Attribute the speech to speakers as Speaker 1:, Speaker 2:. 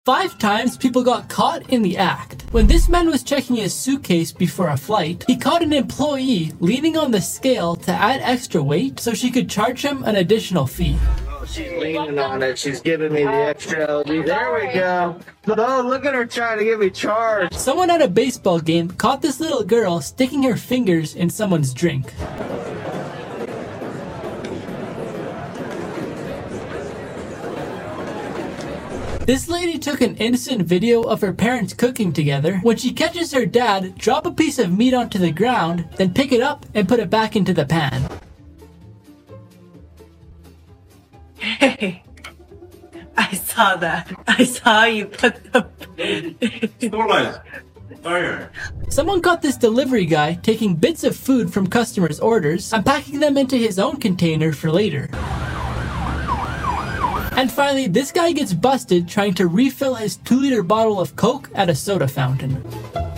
Speaker 1: 5 times people got caught in the act. When this man was checking his suitcase before a flight, he caught an employee leaning on the scale to add extra weight so she could charge him an additional fee.
Speaker 2: Oh, she's leaning on it. She's giving me the extra. There we go. Oh, look at her trying to get me charged.
Speaker 1: Someone at a baseball game caught this little girl sticking her fingers in someone's drink. This lady took an innocent video of her parents cooking together when she catches her dad drop a piece of meat onto the ground, then pick it up and put it back into the pan.
Speaker 3: Hey, I saw that. I saw you put the...
Speaker 1: Someone caught this delivery guy taking bits of food from customers' orders and packing them into his own container for later. And finally, this guy gets busted trying to refill his 2-liter bottle of Coke at a soda fountain.